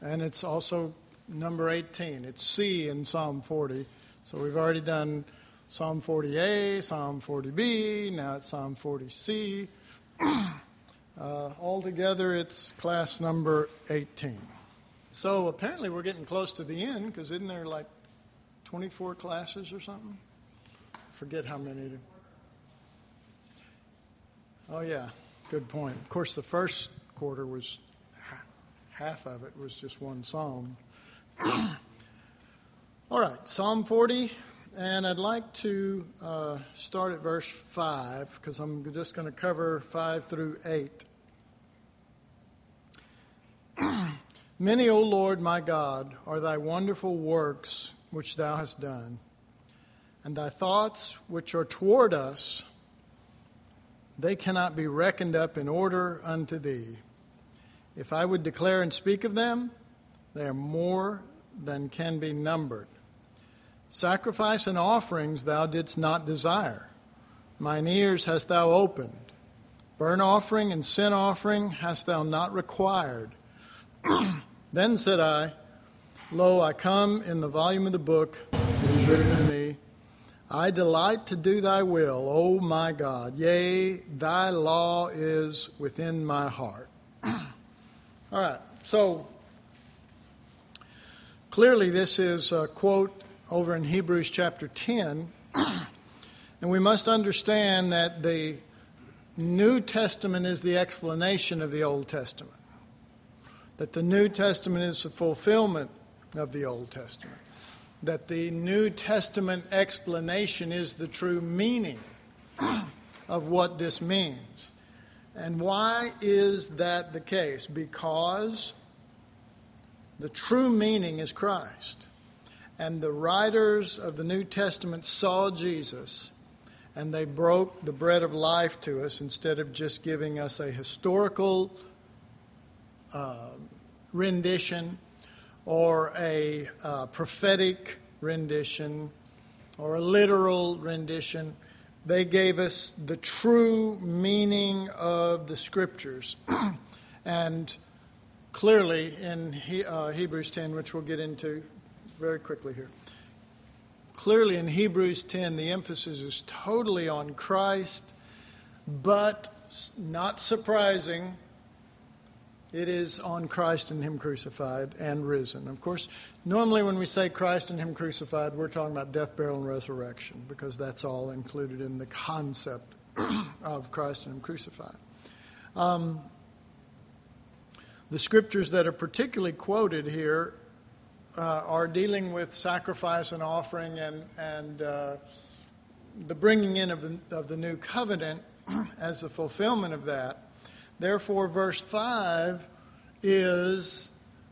And it's also number 18. It's C in Psalm 40. So we've already done Psalm 40A, Psalm 40B, now it's Psalm 40C. Altogether, it's class number 18. So apparently we're getting close to the end, because isn't there like 24 classes or something? Forget how many. Oh, yeah, good point. Of course, the first quarter was, half of it was just one psalm. All right, Psalm 40, and I'd like to start at verse 5, because I'm just going to cover 5 through 8. Many, O Lord, my God, are thy wonderful works which thou hast done, and thy thoughts which are toward us, they cannot be reckoned up in order unto thee. If I would declare and speak of them, they are more than can be numbered. Sacrifice and offerings thou didst not desire. Mine ears hast thou opened. Burnt offering and sin offering hast thou not required. Then said I, Lo, I come in the volume of the book, it is written of me, I delight to do thy will, O my God. Yea, thy law is within my heart. All right, so clearly this is a quote over in Hebrews chapter 10, and we must understand that the New Testament is the explanation of the Old Testament, that the New Testament is the fulfillment of the Old Testament, that the New Testament explanation is the true meaning of what this means. And why is that the case? Because the true meaning is Christ. And the writers of the New Testament saw Jesus, and they broke the bread of life to us instead of just giving us a historical rendition or a prophetic rendition or a literal rendition. They gave us the true meaning of the Scriptures. And clearly in Hebrews 10, which we'll get into very quickly here, clearly in Hebrews 10, the emphasis is totally on Christ, but not surprising, it is on Christ and Him crucified and risen. Of course, normally when we say Christ and Him crucified, we're talking about death, burial, and resurrection, because that's all included in the concept of Christ and Him crucified. The scriptures that are particularly quoted here are dealing with sacrifice and offering and the bringing in of the new covenant as the fulfillment of that. Therefore, verse 5 is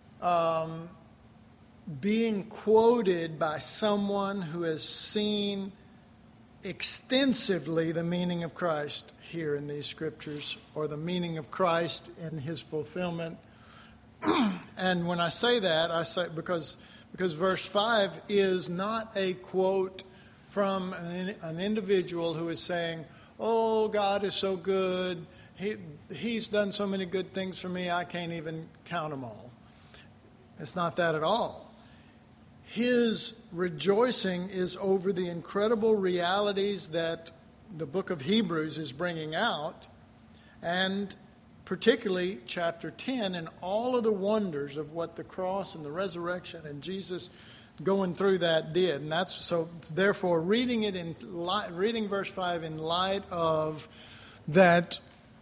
being quoted by someone who has seen extensively the meaning of Christ here in these scriptures, or the meaning of Christ in His fulfillment. And when I say that, I say because verse 5 is not a quote from an individual who is saying, oh, God is so good, He's done so many good things for me, I can't even count them all. It's not that at all. His rejoicing is over the incredible realities that the book of Hebrews is bringing out, and particularly chapter 10 and all of the wonders of what the cross and the resurrection and Jesus going through that did. And that's so. Therefore, reading verse 5 in light of that,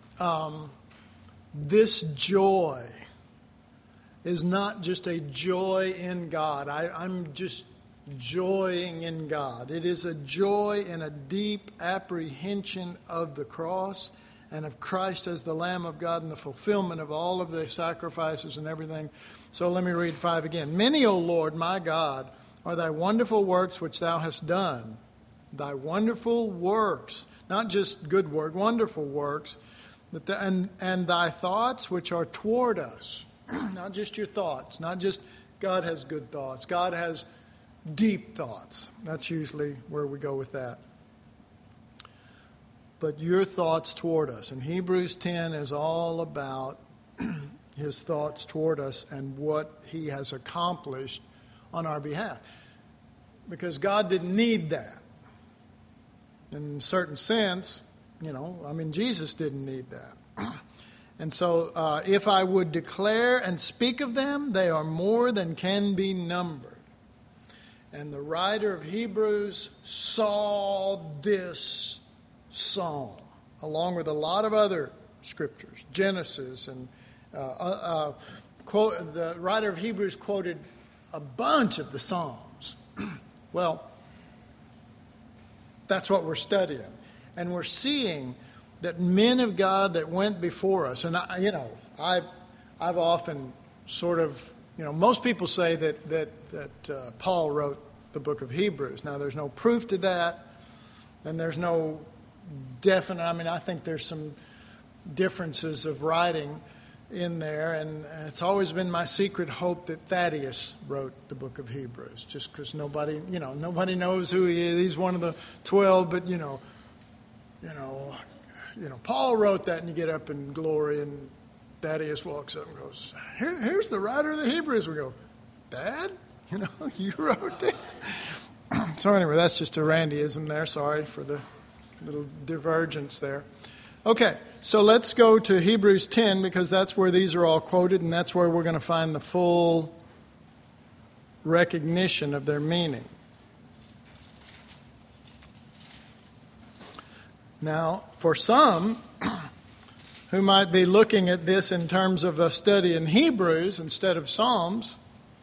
this joy is not just a joy in God. I'm just joying in God. It is a joy in a deep apprehension of the cross and of Christ as the Lamb of God and the fulfillment of all of the sacrifices and everything. So let me read 5 again. Many, O Lord, my God, are thy wonderful works which thou hast done. Thy wonderful works, not just good work, wonderful works, but and thy thoughts which are toward us. Not just your thoughts, not just God has good thoughts. God has deep thoughts. That's usually where we go with that. But your thoughts toward us. And Hebrews 10 is all about his thoughts toward us and what he has accomplished on our behalf. Because God didn't need that. In a certain sense, Jesus didn't need that. And so if I would declare and speak of them, they are more than can be numbered. And the writer of Hebrews saw this psalm, along with a lot of other scriptures, Genesis, and the writer of Hebrews quoted a bunch of the Psalms. Well, that's what we're studying. And we're seeing that men of God that went before us, and I've often sort of, most people say that Paul wrote the book of Hebrews. Now, there's no proof to that, and there's no definite, I think there's some differences of writing in there, and it's always been my secret hope that Thaddeus wrote the book of Hebrews, just because nobody knows who he is. He's one of the 12, but Paul wrote that, and you get up in glory, and Thaddeus walks up and goes, here's the writer of the Hebrews. We go, Dad, you wrote it. So anyway, that's just a Randyism there. Sorry for the little divergence there. Okay, so let's go to Hebrews 10, because that's where these are all quoted, and that's where we're going to find the full recognition of their meaning. Now, for some who might be looking at this in terms of a study in Hebrews instead of Psalms,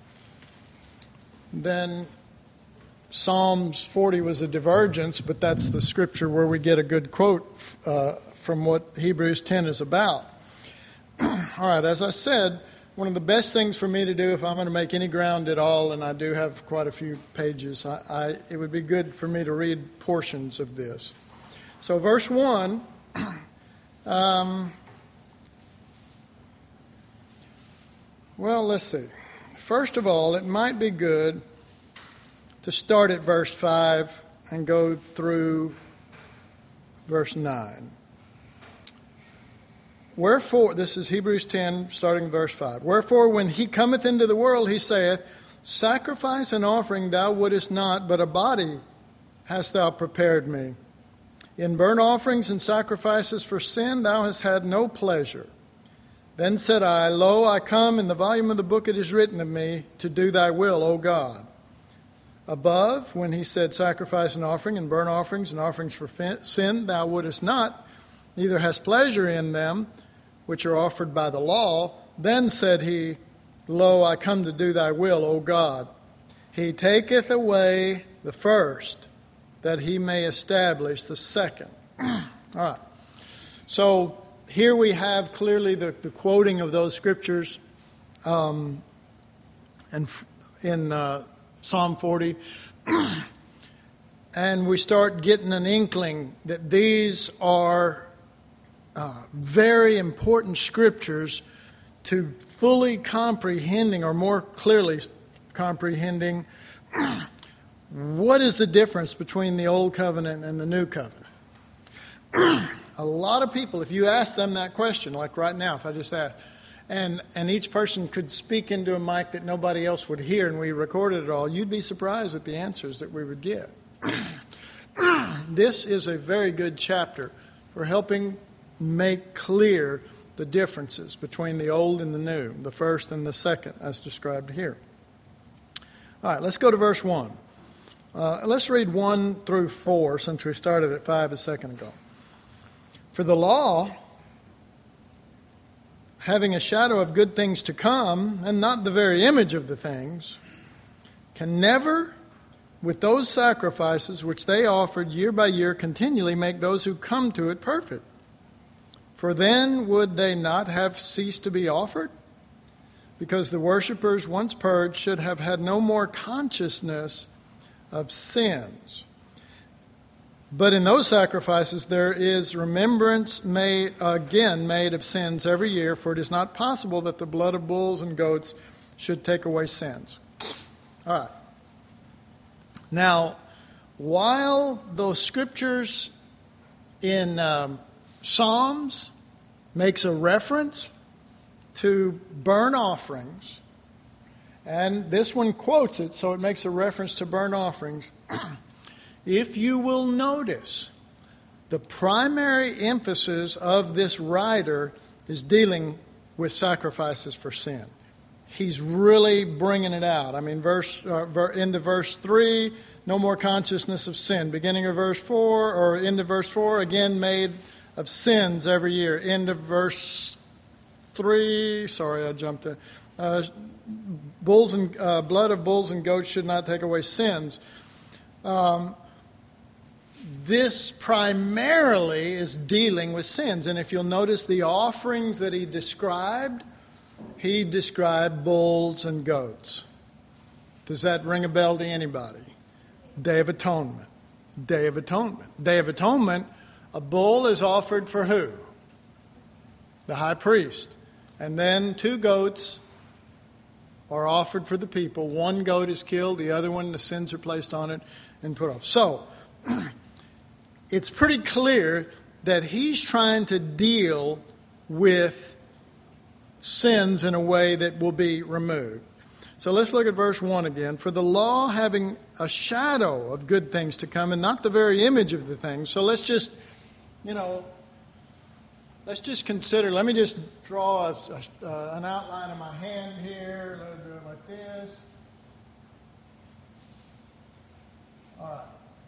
then Psalms 40 was a divergence, but that's the scripture where we get a good quote from what Hebrews 10 is about. All right, as I said, one of the best things for me to do if I'm going to make any ground at all, and I do have quite a few pages, it would be good for me to read portions of this. So verse 1, let's see. First of all, it might be good to start at verse 5 and go through verse 9. Wherefore, this is Hebrews 10, starting verse 5. Wherefore, when he cometh into the world, he saith, Sacrifice and offering thou wouldest not, but a body hast thou prepared me. In burnt offerings and sacrifices for sin thou hast had no pleasure. Then said I, Lo, I come, in the volume of the book it is written of me, to do thy will, O God. Above, when he said, Sacrifice and offering, and burnt offerings and offerings for sin thou wouldest not, neither hast pleasure in them, which are offered by the law. Then said he, Lo, I come to do thy will, O God. He taketh away the first, that he may establish the second. All right. So here we have clearly the quoting of those scriptures and in Psalm 40. And we start getting an inkling that these are very important scriptures to fully comprehending, or more clearly comprehending, what is the difference between the Old Covenant and the New Covenant? A lot of people, if you ask them that question, like right now, if I just ask, and each person could speak into a mic that nobody else would hear, and we recorded it all, you'd be surprised at the answers that we would get. This is a very good chapter for helping make clear the differences between the old and the new, the first and the second, as described here. All right, let's go to verse 1. Let's read 1 through 4, since we started at 5 a second ago. For the law, having a shadow of good things to come, and not the very image of the things, can never, with those sacrifices which they offered year by year, continually make those who come to it perfect. For then would they not have ceased to be offered? Because the worshippers, once purged, should have had no more consciousness of sins. But in those sacrifices there is remembrance made of sins every year, for it is not possible that the blood of bulls and goats should take away sins. All right. Now, while those scriptures in Psalms makes a reference to burnt offerings, and this one quotes it, so it makes a reference to burnt offerings. If you will notice, the primary emphasis of this writer is dealing with sacrifices for sin. He's really bringing it out. I mean, into verse 3, no more consciousness of sin. Beginning of verse 4, or into verse 4, again made of sins every year. Into verse 3, sorry, I jumped there. Bulls and blood of bulls and goats should not take away sins. This primarily is dealing with sins. And if you'll notice the offerings that he described bulls and goats. Does that ring a bell to anybody? Day of Atonement. Day of Atonement. Day of Atonement, a bull is offered for who? The high priest. And then 2 goats are offered for the people. 1 goat is killed, the other one, the sins are placed on it and put off. So, it's pretty clear that he's trying to deal with sins in a way that will be removed. So let's look at verse 1 again. For the law having a shadow of good things to come and not the very image of the things. So let's just, consider, let me just draw an outline of my hand here. Let me do it like this. All right.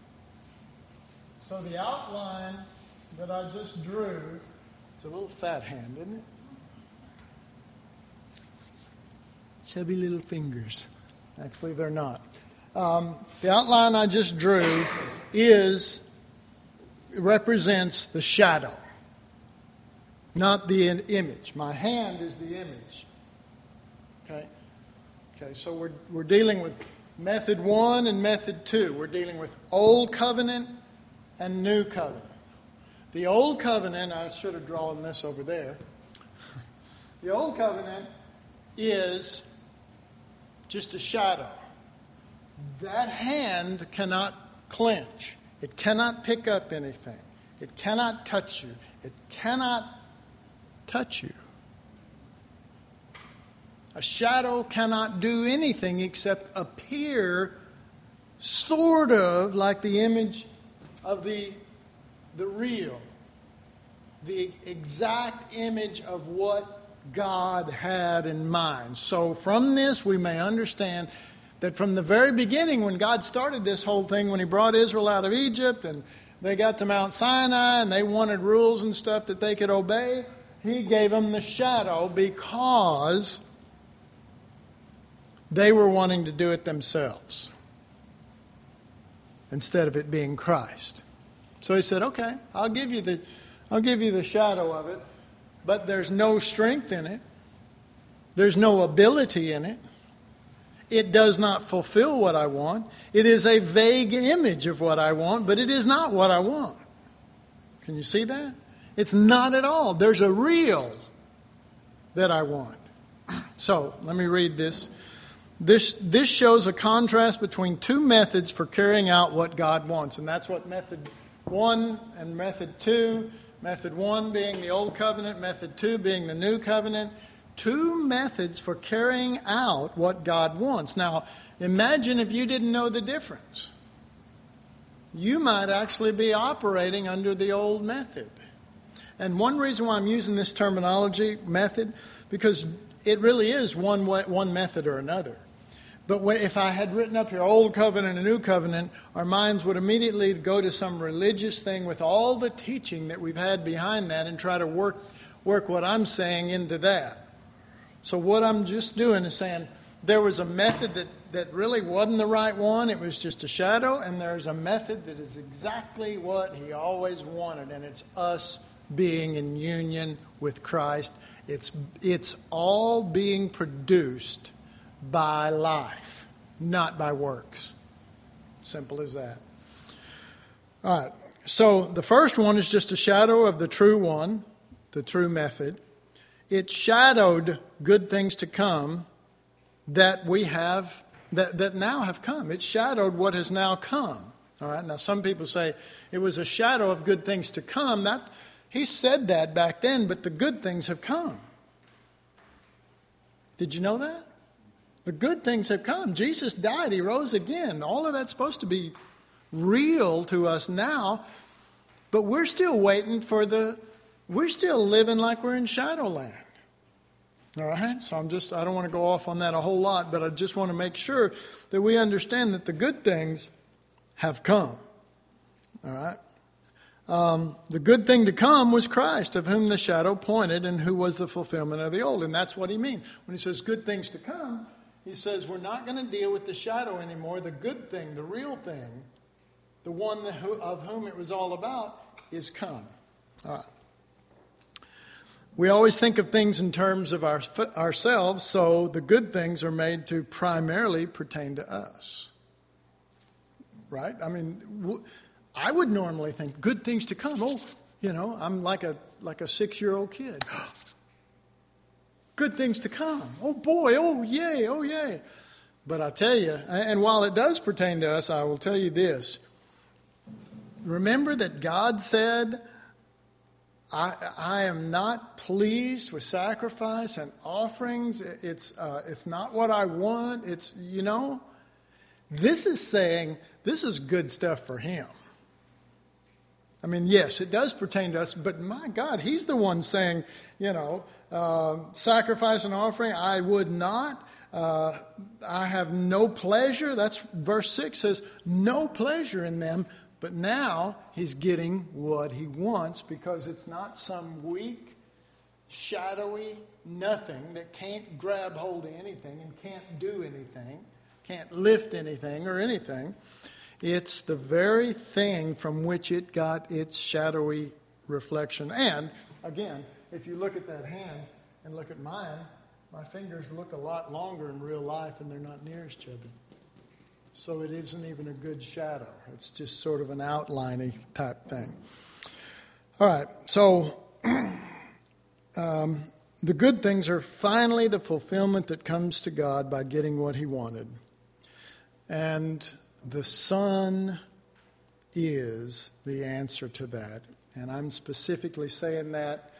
So the outline that I just drew, it's a little fat hand, isn't it? Chubby little fingers. Actually, they're not. The outline I just drew represents the shadow, not the image. My hand is the image. Okay, so we're dealing with method 1 and method 2. We're dealing with Old Covenant and New Covenant. The Old Covenant, I should have drawn this over there. The Old Covenant is just a shadow. That hand cannot clench. It cannot pick up anything. It cannot touch you. It cannot touch you. A shadow cannot do anything except appear sort of like the image of the real, the exact image of what God had in mind. So from this we may understand that from the very beginning, when God started this whole thing, when he brought Israel out of Egypt and they got to Mount Sinai and they wanted rules and stuff that they could obey, he gave them the shadow because they were wanting to do it themselves instead of it being Christ. So he said, okay, I'll give you the shadow of it, but there's no strength in it. There's no ability in it. It does not fulfill what I want. It is a vague image of what I want, but it is not what I want. Can you see that? It's not at all. There's a real that I want. So, let me read this. This shows a contrast between 2 methods for carrying out what God wants. And that's what method 1 and method 2. Method 1 being the Old Covenant, method 2 being the New Covenant. 2 methods for carrying out what God wants. Now, imagine if you didn't know the difference. You might actually be operating under the old method. And one reason why I'm using this terminology, method, because it really is one method or another. But if I had written up here Old Covenant and New Covenant, our minds would immediately go to some religious thing with all the teaching that we've had behind that and try to work what I'm saying into that. So what I'm just doing is saying there was a method that really wasn't the right one. It was just a shadow. And there's a method that is exactly what he always wanted. And it's us being in union with Christ. It's all being produced by life, not by works. Simple as that. All right. So the first one is just a shadow of the true one, the true method. It shadowed good things to come that we have, that now have come. It shadowed what has now come. All right. Now some people say it was a shadow of good things to come. He said that back then, but the good things have come. Did you know that? The good things have come. Jesus died. He rose again. All of that's supposed to be real to us now. But we're still waiting we're still living like we're in Shadowland. All right? So I don't want to go off on that a whole lot, but I just want to make sure that we understand that the good things have come. All right? The good thing to come was Christ, of whom the shadow pointed and who was the fulfillment of the old. And that's what he means. When he says good things to come, he says we're not going to deal with the shadow anymore. The good thing, the real thing, the one of whom it was all about, is come. All right. We always think of things in terms of ourselves, so the good things are made to primarily pertain to us. Right? I mean, I would normally think good things to come. Oh, I'm like a 6-year-old kid. Good things to come. Oh boy, oh yay, oh yay. But I tell you, and while it does pertain to us, I will tell you this. Remember that God said, I am not pleased with sacrifice and offerings. It's not what I want. This is saying this is good stuff for him. I mean, yes, it does pertain to us, but my God, he's the one saying, sacrifice and offering, I would not. I have no pleasure. That's verse 6 says, no pleasure in them. But now he's getting what he wants because it's not some weak, shadowy nothing that can't grab hold of anything and can't do anything, can't lift anything or anything. It's the very thing from which it got its shadowy reflection. And, again, if you look at that hand and look at mine, my fingers look a lot longer in real life and they're not near as chubby. So it isn't even a good shadow. It's just sort of an outline-y type thing. All right, so the good things are finally the fulfillment that comes to God by getting what he wanted. And the Son is the answer to that. And I'm specifically saying that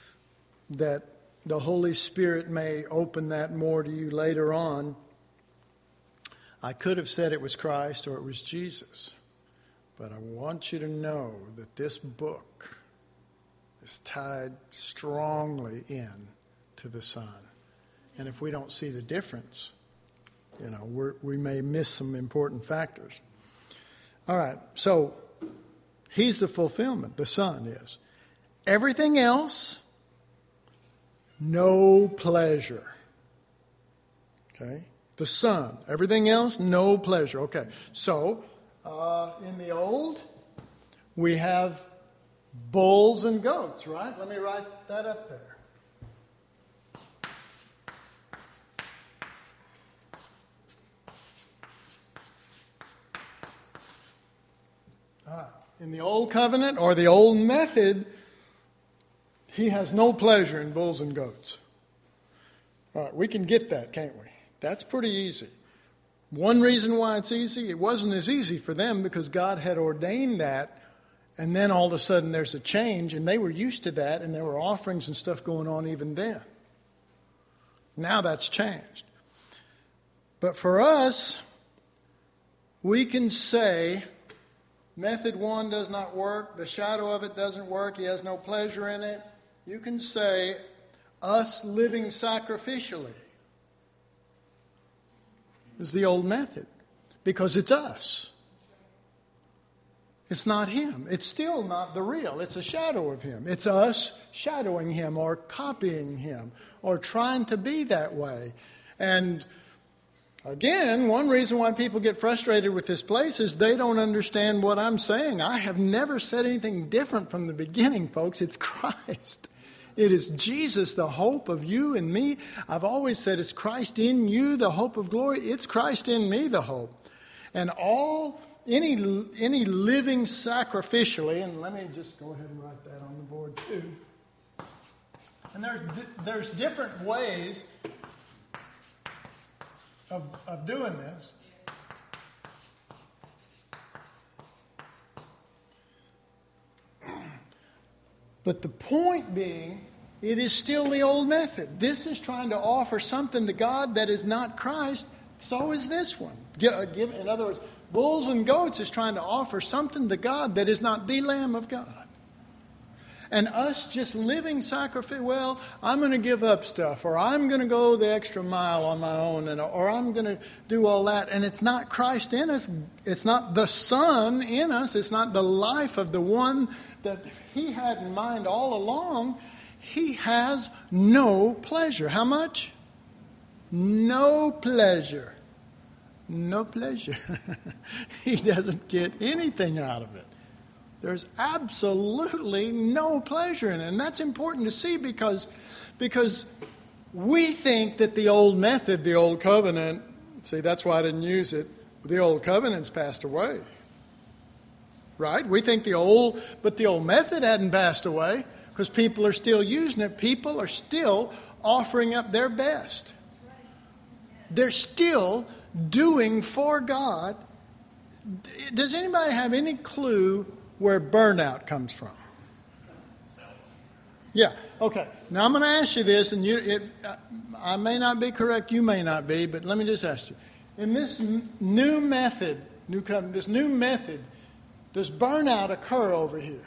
the Holy Spirit may open that more to you later on. I could have said it was Christ or it was Jesus. But I want you to know that this book is tied strongly in to the Son. And if we don't see the difference, we may miss some important factors. All right, so he's the fulfillment, the Son is. Everything else, no pleasure. Okay? The Son. Everything else, no pleasure. Okay, so in the Old, we have bulls and goats, right? Let me write that up there. In the Old Covenant or the Old Method, he has no pleasure in bulls and goats. All right, we can get that, can't we? That's pretty easy. One reason why it's easy, it wasn't as easy for them because God had ordained that, and then all of a sudden there's a change, and they were used to that, and there were offerings and stuff going on even then. Now that's changed. But for us, we can say, method 1 does not work, the shadow of it doesn't work, he has no pleasure in it. You can say, us living sacrificially is the old method because it's us. It's not him. It's still not the real. It's a shadow of him. It's us shadowing him or copying him or trying to be that way. And again, one reason why people get frustrated with this place is they don't understand what I'm saying. I have never said anything different from the beginning, folks. It's Christ. It is Jesus, the hope of you and me. I've always said it's Christ in you, the hope of glory. It's Christ in me, the hope. And any living sacrificially, and let me just go ahead and write that on the board too. And there's different ways of doing this. But the point being It is still the old method. This is trying to offer something to God that is not Christ. So is this one. In other words, bulls and goats is trying to offer something to God that is not the Lamb of God. And us just living sacrifice, well, I'm going to give up stuff, or I'm going to go the extra mile on my own, or I'm going to do all that. And it's not Christ in us. It's not the Son in us. It's not the life of the one that He had in mind all along. He has no pleasure. How much? No pleasure. No pleasure. He doesn't get anything out of it. There's absolutely no pleasure in it. And that's important to see because we think that the old method, the old covenant, see, that's why I didn't use it, the old covenant's passed away. Right? We think the old method hadn't passed away because people are still using it. People are still offering up their best. They're still doing for God. Does anybody have any clue where burnout comes from? Yeah, okay. Now I'm going to ask you this, and I may not be correct, you may not be, but let me just ask you. In this new method, does burnout occur over here?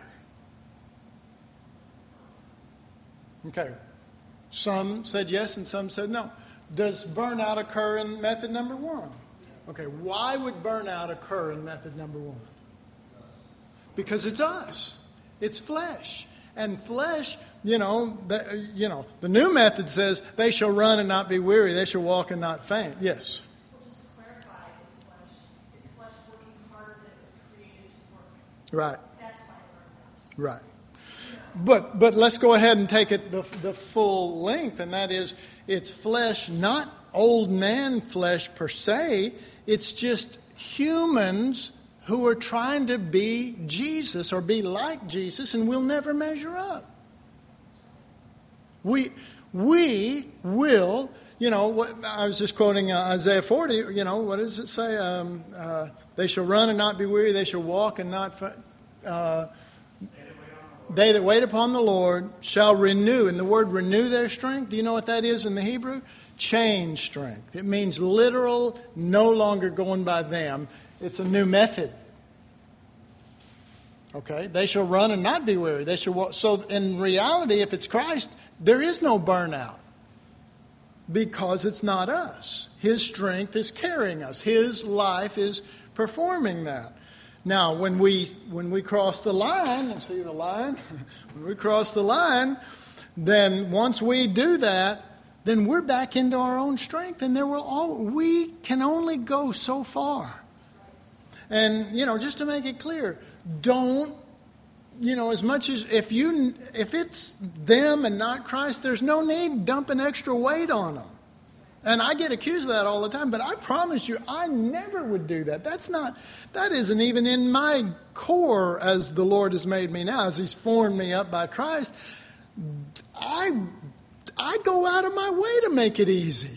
Okay. Some said yes and some said no. Does burnout occur in method number 1? Okay, why would burnout occur in method number 1? Because it's us. It's flesh. And flesh, the new method says, they shall run and not be weary. They shall walk and not faint. Yes? Well, just to clarify, it's flesh working harder than it was created to work. Right. That's why it burns out. Right. But let's go ahead and take it the full length, and that is, it's flesh, not old man flesh per se. It's just humans who are trying to be Jesus or be like Jesus, and we'll never measure up. We will, I was just quoting Isaiah 40, what does it say? They shall run and not be weary, they shall walk and not... they that wait upon the Lord shall renew. And the word renew their strength, do you know what that is in the Hebrew? Change strength. It means literal, no longer going by them. It's a new method. Okay? They shall run and not be weary. They shall walk. So in reality, if it's Christ, there is no burnout. Because it's not us. His strength is carrying us. His life is performing that. Now, when we cross the line, see the line? When we cross the line, then once we do that, then we're back into our own strength, and we can only go so far. And just to make it clear, don't as much as if it's them and not Christ, there's no need dumping extra weight on them. And I get accused of that all the time, but I promise you, I never would do that. That isn't even in my core as the Lord has made me now, as He's formed me up by Christ. I go out of my way to make it easy.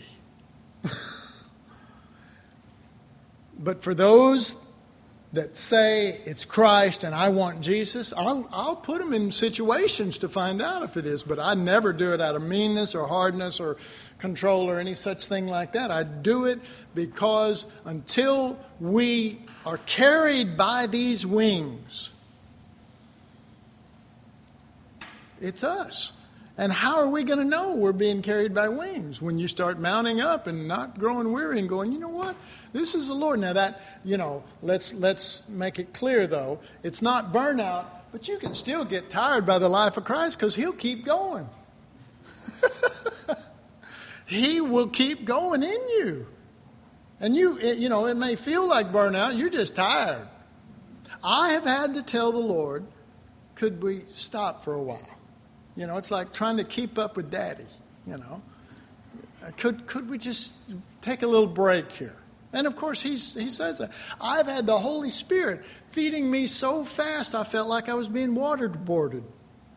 But for those that say it's Christ and I want Jesus, I'll put them in situations to find out if it is. But I never do it out of meanness or hardness or control or any such thing like that. I do it because until we are carried by these wings, it's us. And how are we going to know we're being carried by wings? When you start mounting up and not growing weary and going, you know what? This is the Lord. Now that, let's make it clear though. It's not burnout, but you can still get tired by the life of Christ because He'll keep going. He will keep going in you. And it may feel like burnout. You're just tired. I have had to tell the Lord, could we stop for a while? It's like trying to keep up with Daddy, Could we just take a little break here? And of course, he says that. I've had the Holy Spirit feeding me so fast, I felt like I was being waterboarded,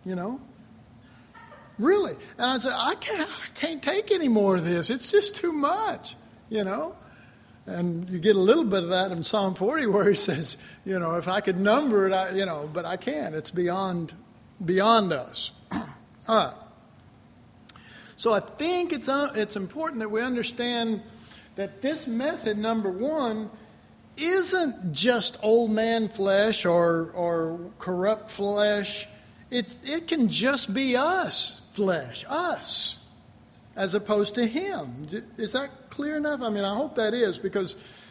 Really. And I said, I can't take any more of this. It's just too much, And you get a little bit of that in Psalm 40 where he says, if I could number it, but I can't. It's beyond us. All right. So I think it's important that we understand that this method, number one, isn't just old man flesh or corrupt flesh. It can just be us, flesh, us, as opposed to him. Is that clear enough? I mean, I hope that is, because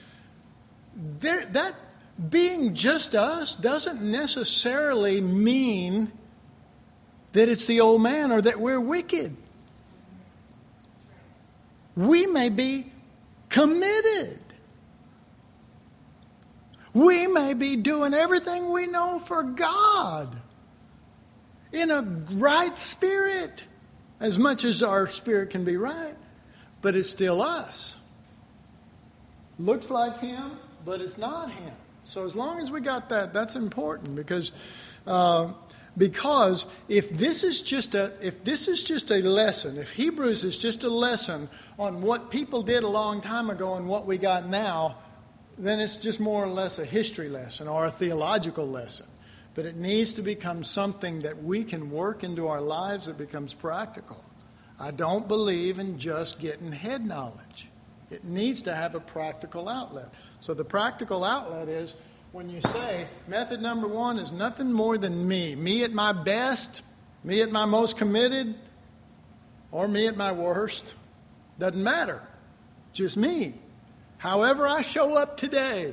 that being just us doesn't necessarily mean that it's the old man or that we're wicked. We may be committed. We may be doing everything we know for God in a right spirit, as much as our spirit can be right, but it's still us. Looks like him, but it's not him. So as long as we got that, that's important, because if this is just a lesson, if Hebrews is just a lesson on what people did a long time ago and what we got now, then it's just more or less a history lesson or a theological lesson. But it needs to become something that we can work into our lives that becomes practical. I don't believe in just getting head knowledge. It needs to have a practical outlet. So the practical outlet is when you say, method number one is nothing more than me. Me at my best, me at my most committed, or me at my worst. Doesn't matter. Just me. However I show up today.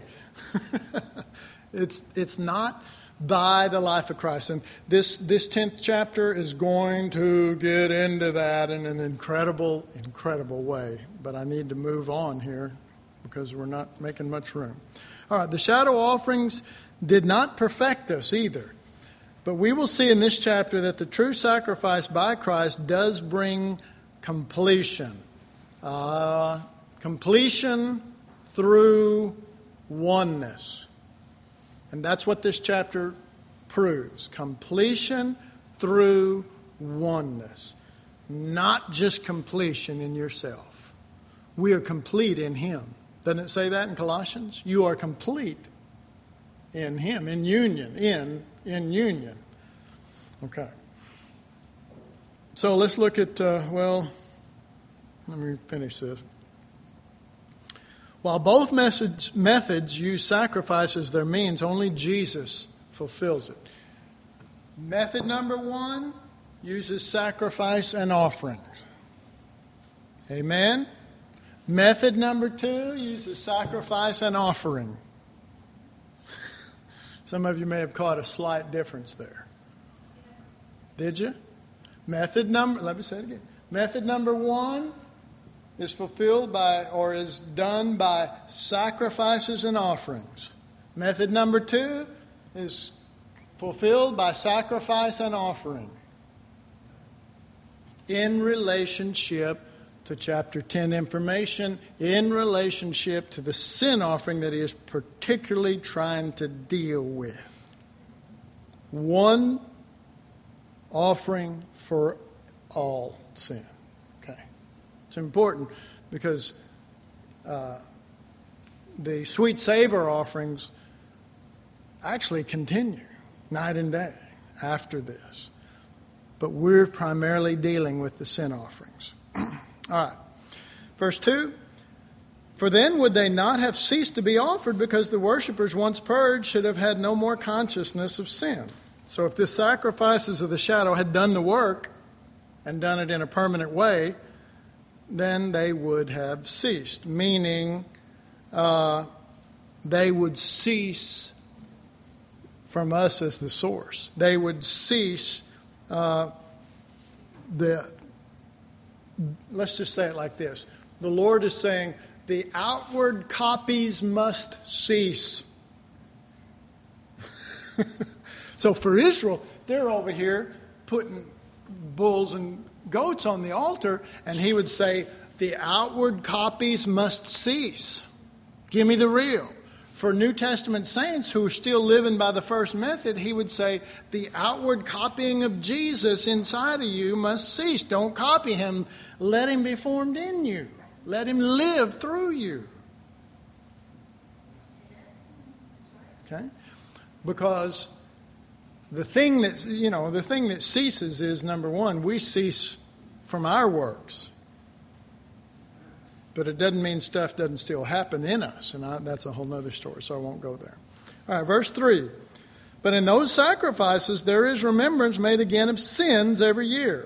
It's not by the life of Christ. And this 10th chapter is going to get into that in an incredible, incredible way. But I need to move on here because we're not making much room. All right, the shadow offerings did not perfect us either. But we will see in this chapter that the true sacrifice by Christ does bring completion. Completion through oneness. And that's what this chapter proves. Completion through oneness. Not just completion in yourself. We are complete in him. Doesn't it say that in Colossians? You are complete in him, in union, in union. Okay. So let's look at, let me finish this. While both methods use sacrifice as their means, only Jesus fulfills it. Method number one uses sacrifice and offering. Amen? Method number two uses sacrifice and offering. Some of you may have caught a slight difference there. Did you? Let me say it again. Method number one is fulfilled by or is done by sacrifices and offerings. Method number two is fulfilled by sacrifice and offering in relationship to chapter 10 information, in relationship to the sin offering that he is particularly trying to deal with. One offering for all sin. Okay. It's important because the sweet savor offerings actually continue night and day after this. But we're primarily dealing with the sin offerings. All right. Verse 2. For then would they not have ceased to be offered because the worshippers once purged should have had no more consciousness of sin. So if the sacrifices of the shadow had done the work and done it in a permanent way, then they would have ceased. Meaning they would cease from us as the source. They would cease let's just say it like this. The Lord is saying, the outward copies must cease. So for Israel, they're over here putting bulls and goats on the altar, and he would say, the outward copies must cease. Give me the real. For New Testament saints who are still living by the first method, he would say, the outward copying of Jesus inside of you must cease. Don't copy him. Let him be formed in you. Let him live through you. Okay? Because the thing that ceases is, number one, we cease from our works. But it doesn't mean stuff doesn't still happen in us. And that's a whole other story, so I won't go there. All right, verse 3. But in those sacrifices there is remembrance made again of sins every year.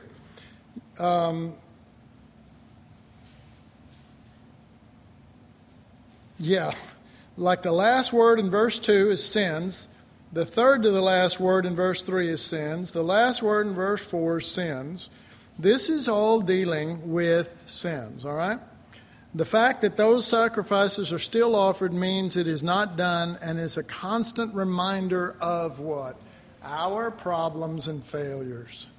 Like the last word in verse 2 is sins. The third to the last word in verse 3 is sins. The last word in verse 4 is sins. This is all dealing with sins, all right? The fact that those sacrifices are still offered means it is not done and is a constant reminder of what? Our problems and failures.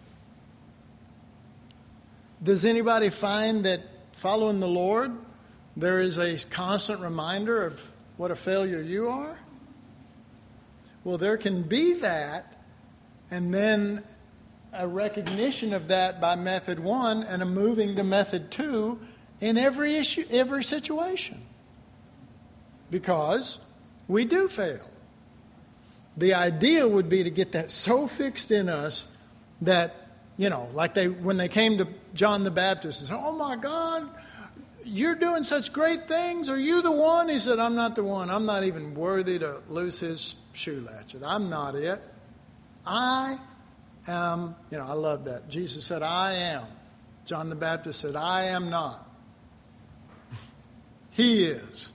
Does anybody find that following the Lord, there is a constant reminder of what a failure you are? Well, there can be that, and then a recognition of that by method 1 and a moving to method 2 in every issue, every situation. Because we do fail. The idea would be to get that so fixed in us that, like when they came to John the Baptist and said, "Oh my God, you're doing such great things. Are you the one?" He said, "I'm not the one. I'm not even worthy to loose his shoe latchet. I'm not it. I am," I love that. Jesus said, "I am." John the Baptist said, "I am not." He is.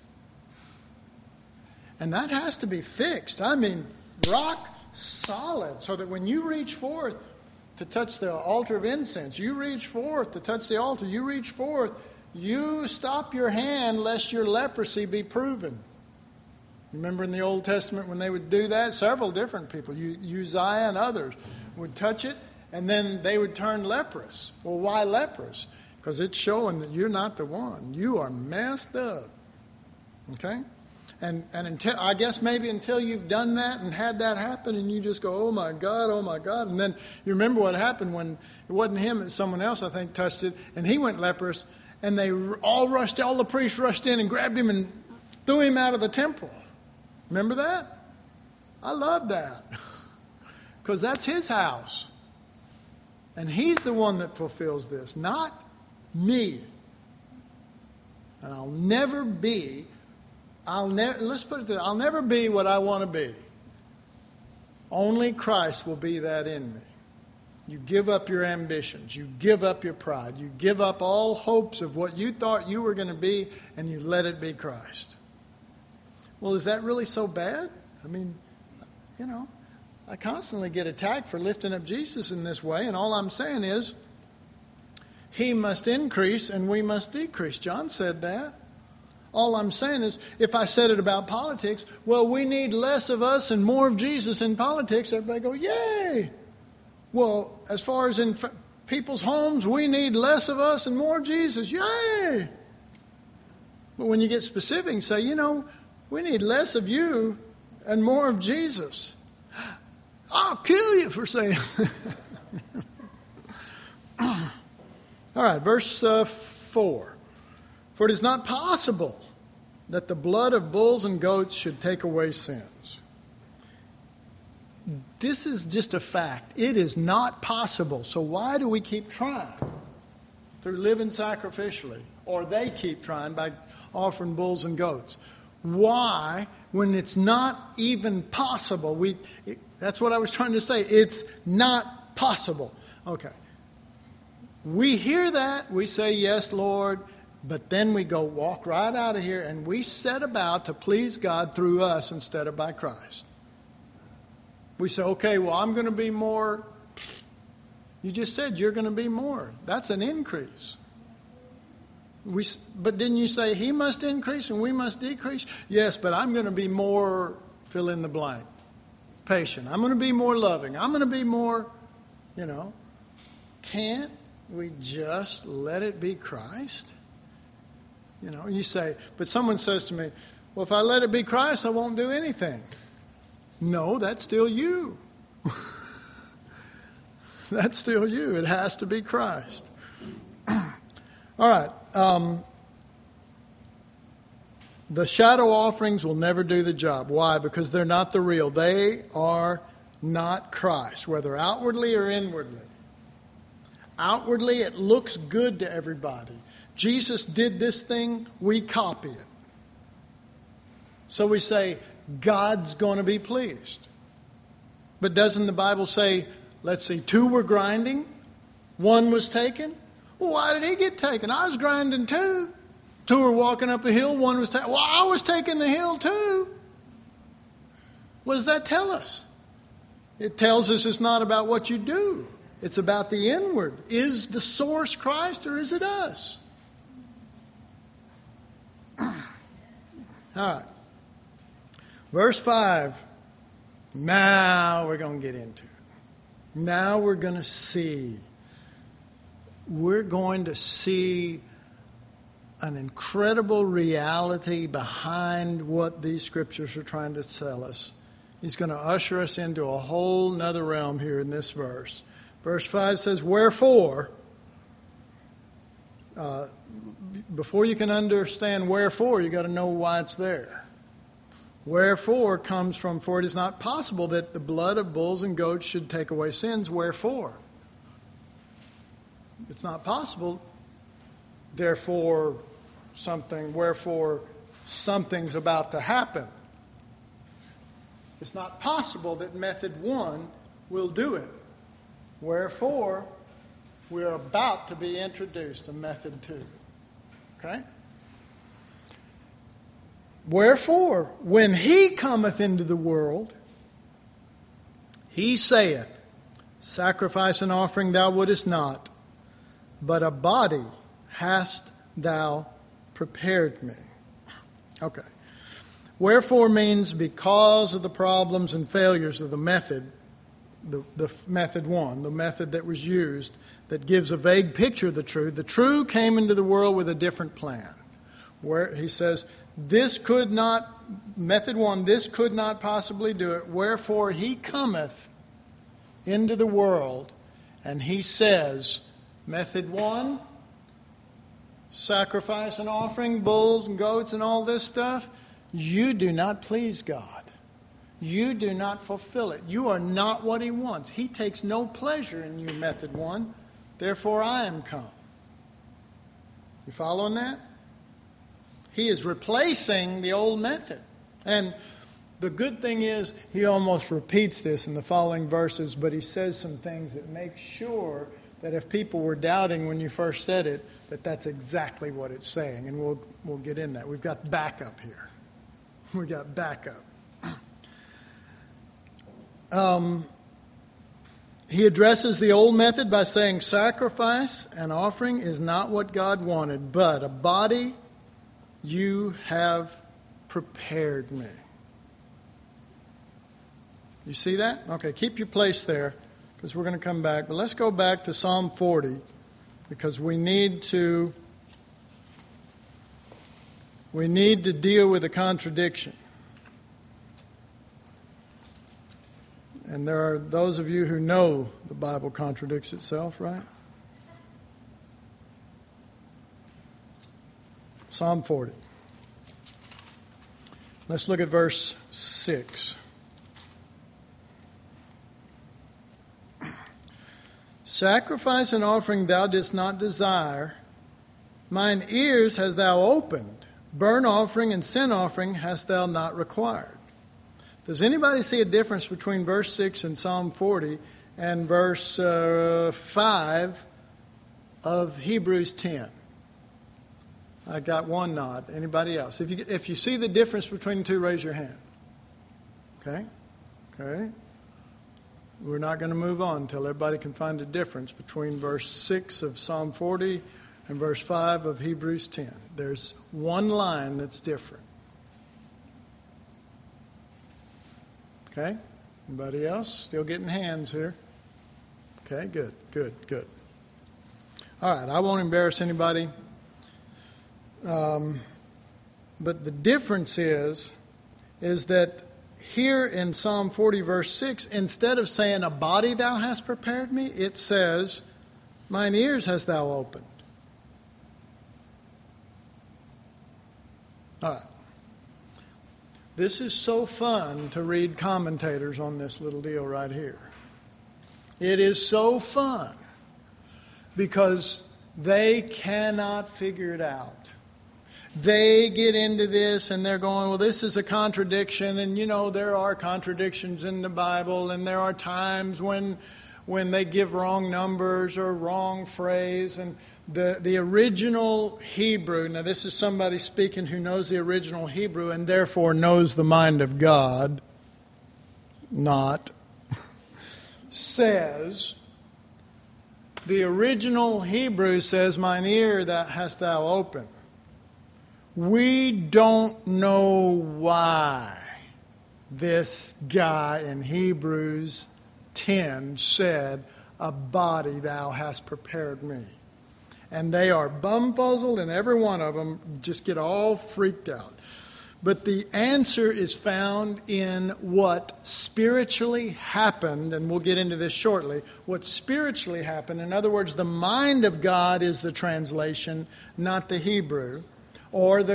And that has to be fixed. I mean, rock solid. So that when you reach forth to touch the altar of incense, you reach forth to touch the altar, you reach forth, you stop your hand lest your leprosy be proven. Remember in the Old Testament when they would do that? Several different people, Uzziah and others, would touch it and then they would turn leprous. Well, why leprous? Because it's showing that you're not the one. You are messed up. Okay? And until you've done that and had that happen and you just go, oh my God. And then you remember what happened when it wasn't him, it was someone else, I think, touched it. And he went leprous. And they all the priests rushed in and grabbed him and threw him out of the temple. Remember that? I love that. Because that's his house. And he's the one that fulfills this, not me. And I'll never be what I want to be. Only Christ will be that in me. You give up your ambitions. You give up your pride. You give up all hopes of what you thought you were going to be, and you let it be Christ. Well, is that really so bad? I mean, I constantly get attacked for lifting up Jesus in this way, and all I'm saying is, He must increase and we must decrease. John said that. All I'm saying is, if I said it about politics, well, we need less of us and more of Jesus in politics, everybody go, yay! Well, as far as in people's homes, we need less of us and more of Jesus, yay! But when you get specific and say, we need less of you and more of Jesus, I'll kill you for saying that. All right, verse 4. For it is not possible that the blood of bulls and goats should take away sins. This is just a fact. It is not possible. So why do we keep trying? Through living sacrificially. Or they keep trying by offering bulls and goats. Why, when it's not even possible? That's what I was trying to say. It's not possible. Okay. We hear that. We say, yes, Lord. But then we go walk right out of here and we set about to please God through us instead of by Christ. We say, okay, well, I'm going to be more. You just said you're going to be more. That's an increase. But didn't you say He must increase and we must decrease? Yes, but I'm going to be more, fill in the blank, patient. I'm going to be more loving. I'm going to be more, Can't we just let it be Christ? You say, but someone says to me, well, if I let it be Christ, I won't do anything. No, that's still you. That's still you. It has to be Christ. All right. The shadow offerings will never do the job. Why? Because they're not the real. They are not Christ, whether outwardly or inwardly. Outwardly, it looks good to everybody. Jesus did this thing, we copy it. So we say, God's going to be pleased. But doesn't the Bible say, let's see, 2 were grinding, 1 was taken? Well, why did he get taken? I was grinding too. 2 were walking up a hill, 1 was taken. Well, I was taking the hill too. What does that tell us? It tells us it's not about what you do. It's about the inward. Is the source Christ or is it us? All right. Verse 5. Now we're going to get into it. Now we're going to see. We're going to see an incredible reality behind what these scriptures are trying to tell us. He's going to usher us into a whole nother realm here in this verse. Verse 5 says, wherefore, before you can understand wherefore, you got to know why it's there. Wherefore comes from, for it is not possible that the blood of bulls and goats should take away sins. Wherefore? It's not possible. Therefore, wherefore something's about to happen. It's not possible that method 1 will do it. Wherefore, we're about to be introduced to method 2. Okay? Wherefore, when he cometh into the world, he saith, sacrifice and offering thou wouldest not, but a body hast thou prepared me. Okay. Wherefore means because of the problems and failures of the method, the method 1, the method that was used, that gives a vague picture of the true. The true came into the world with a different plan. Where he says, method 1, this could not possibly do it. Wherefore he cometh into the world, and he says, method 1, sacrifice and offering, bulls and goats and all this stuff, you do not please God. You do not fulfill it. You are not what he wants. He takes no pleasure in you, method 1. Therefore I am come. You following that? He is replacing the old method. And the good thing is, he almost repeats this in the following verses, but he says some things that make sure that if people were doubting when you first said it, that that's exactly what it's saying. And we'll get in that. We've got backup here. We got backup. He addresses the old method by saying sacrifice and offering is not what God wanted, but a body you have prepared me. You see that? Okay, keep your place there because we're going to come back. But let's go back to Psalm 40 because we need to deal with a contradiction. And there are those of you who know the Bible contradicts itself, right? Psalm 40. Let's look at verse 6. Sacrifice and offering thou didst not desire. Mine ears hast thou opened. Burnt offering and sin offering hast thou not required. Does anybody see a difference between verse 6 in Psalm 40 and verse 5 of Hebrews 10? I got one nod. Anybody else? If you see the difference between the two, raise your hand. Okay? Okay. We're not going to move on until everybody can find a difference between verse 6 of Psalm 40 and verse 5 of Hebrews 10. There's one line that's different. Okay? Anybody else? Still getting hands here. Okay, good. All right, I won't embarrass anybody. But the difference is that here in Psalm 40, verse 6, instead of saying, a body thou hast prepared me, it says, mine ears hast thou opened. All right. This is so fun to read commentators on this little deal right here. It is so fun. because they cannot figure it out. They get into this and they're going, well, this is a contradiction. And, there are contradictions in the Bible. And there are times when they give wrong numbers or wrong phrase. And the original Hebrew, now this is somebody speaking who knows the original Hebrew and therefore knows the mind of God, says, the original Hebrew says, mine ear that hast thou opened. We don't know why this guy in Hebrews 10 said, a body thou hast prepared me. And they are bumfuzzled, and every one of them just get all freaked out. But the answer is found in what spiritually happened, and we'll get into this shortly. What spiritually happened, in other words, the mind of God is the translation, not the Hebrew. Or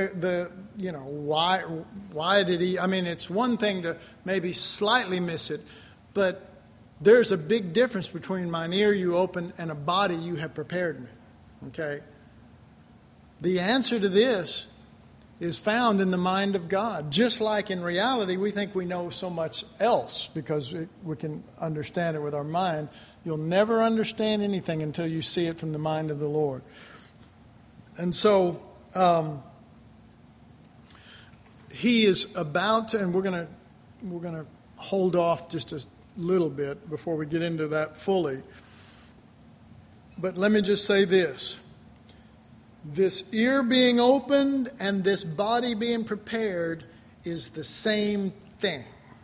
why did he, it's one thing to maybe slightly miss it, but there's a big difference between mine ear you open and a body you have prepared me. Okay? The answer to this is found in the mind of God. Just like in reality, we think we know so much else because we can understand it with our mind. You'll never understand anything until you see it from the mind of the Lord. And so, he is about to, and we're going to hold off just a little bit before we get into that fully. But let me just say this. This ear being opened and this body being prepared is the same thing.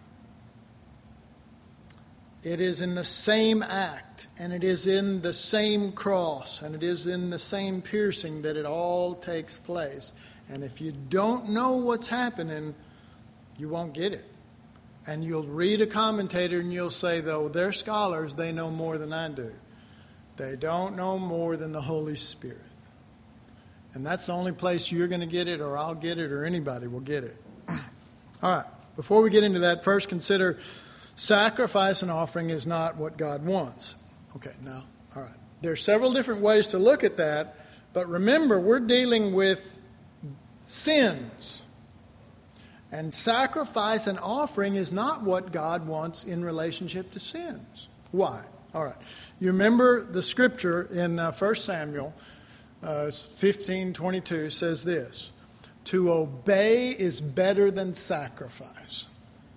It is in the same act, and it is in the same cross, and it is in the same piercing that it all takes place. And if you don't know what's happening, you won't get it. And you'll read a commentator and you'll say, though, they're scholars, they know more than I do. They don't know more than the Holy Spirit. And that's the only place you're going to get it, or I'll get it, or anybody will get it. All right. Before we get into that, first consider sacrifice and offering is not what God wants. Okay, now, all right. There are several different ways to look at that, but remember, we're dealing with sins. And sacrifice and offering is not what God wants in relationship to sins. Why? All right. You remember the scripture in 1 Samuel 15:22 says this, to obey is better than sacrifice.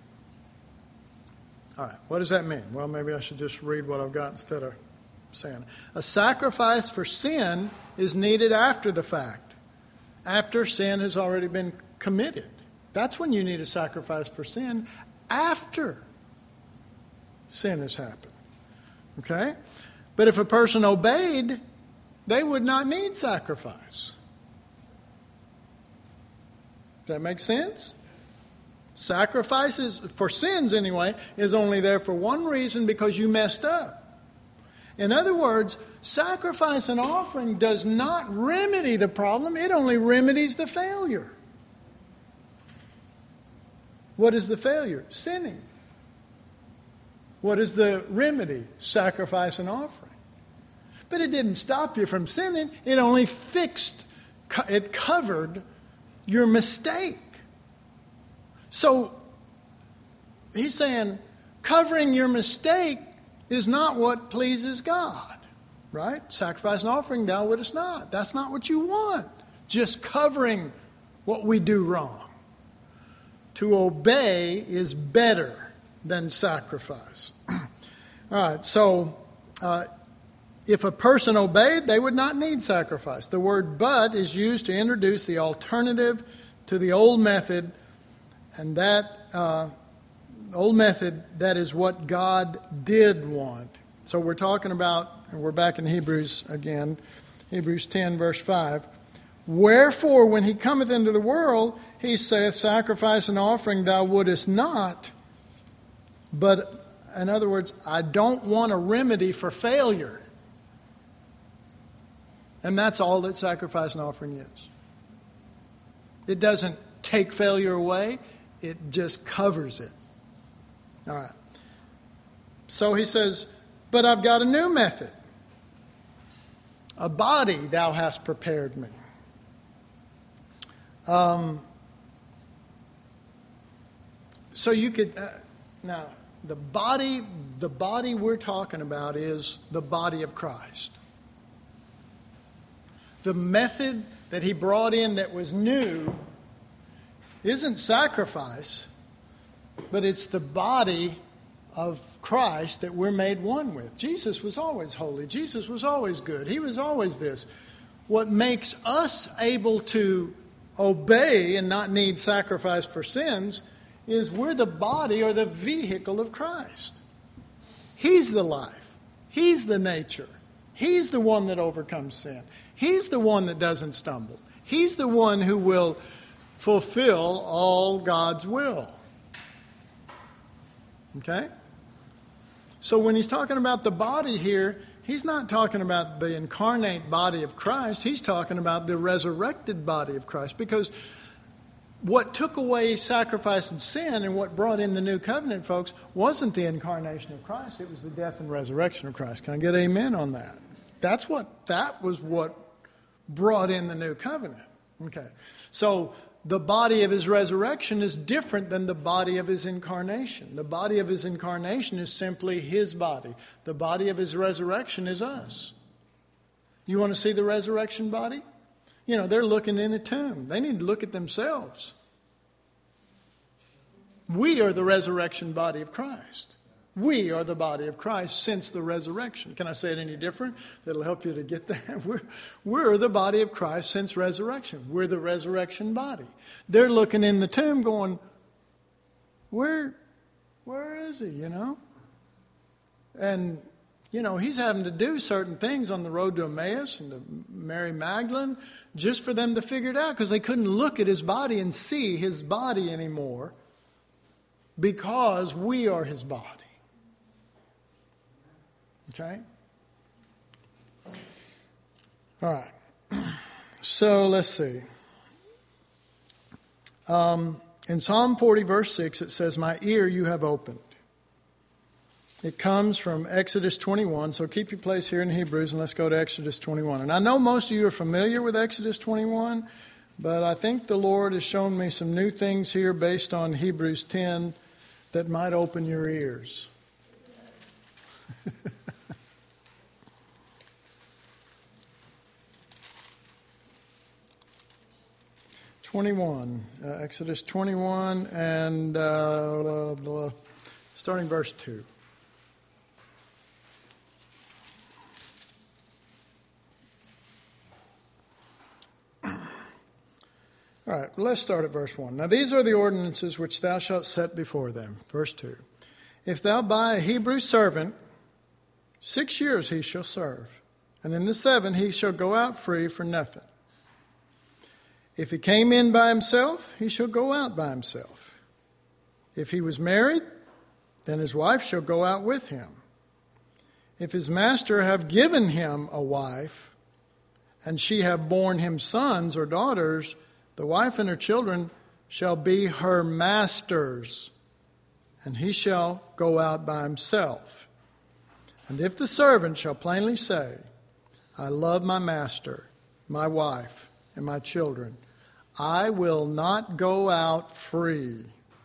All right, what does that mean? Well, maybe I should just read what I've got instead of saying. A sacrifice for sin is needed after the fact, after sin has already been committed. That's when you need a sacrifice for sin, after sin has happened. Okay? But if a person obeyed, they would not need sacrifice. Does that make sense? Sacrifices, for sins anyway, is only there for one reason, because you messed up. In other words, sacrifice and offering does not remedy the problem, it only remedies the failure. What is the failure? Sinning. What is the remedy? Sacrifice and offering. But it didn't stop you from sinning. It only it covered your mistake. So, he's saying, covering your mistake is not what pleases God. Right? Sacrifice and offering thou wouldest not. That's not what you want. Just covering what we do wrong. To obey is better than sacrifice. All right, so if a person obeyed, they would not need sacrifice. The word but is used to introduce the alternative to the old method, and that old method, that is what God did want. So we're talking about, and we're back in Hebrews again, Hebrews 10, verse 5. Wherefore, when he cometh into the world, he saith, sacrifice and offering thou wouldest not. But, in other words, I don't want a remedy for failure. And that's all that sacrifice and offering is. It doesn't take failure away. It just covers it. All right. So he says, but I've got a new method. A body thou hast prepared me. So you could, now, the body we're talking about is the body of Christ. The method that he brought in that was new isn't sacrifice, but it's the body of Christ that we're made one with. Jesus was always holy. Jesus was always good. He was always this. What makes us able to obey and not need sacrifice for sins is we're the body or the vehicle of Christ. He's the life. He's the nature. He's the one that overcomes sin. He's the one that doesn't stumble. He's the one who will fulfill all God's will. Okay? So when he's talking about the body here, he's not talking about the incarnate body of Christ. He's talking about the resurrected body of Christ. Because what took away sacrifice and sin and what brought in the new covenant, folks, wasn't the incarnation of Christ. It was the death and resurrection of Christ. Can I get amen on that? That was what brought in the new covenant. Okay. So the body of his resurrection is different than the body of his incarnation. The body of his incarnation is simply his body. The body of his resurrection is us. You want to see the resurrection body? They're looking in a tomb. They need to look at themselves. We are the resurrection body of Christ. We are the body of Christ since the resurrection. Can I say it any different? That'll help you to get that. We're the body of Christ since resurrection. We're the resurrection body. They're looking in the tomb going, where is he, And, he's having to do certain things on the road to Emmaus and to Mary Magdalene just for them to figure it out because they couldn't look at his body and see his body anymore because we are his body. Okay? All right. So let's see. In Psalm 40, verse 6, it says, "My ear you have opened." It comes from Exodus 21. So keep your place here in Hebrews and let's go to Exodus 21. And I know most of you are familiar with Exodus 21, but I think the Lord has shown me some new things here based on Hebrews 10 that might open your ears. 21, Exodus 21 and starting verse 2. All right, let's start at verse 1. "Now these are the ordinances which thou shalt set before them." Verse 2. "If thou buy a Hebrew servant, 6 years he shall serve, and in the 7th he shall go out free for nothing. If he came in by himself, he shall go out by himself. If he was married, then his wife shall go out with him. If his master have given him a wife, and she have borne him sons or daughters, the wife and her children shall be her master's, and he shall go out by himself. And if the servant shall plainly say, I love my master, my wife, and my children, I will not go out free.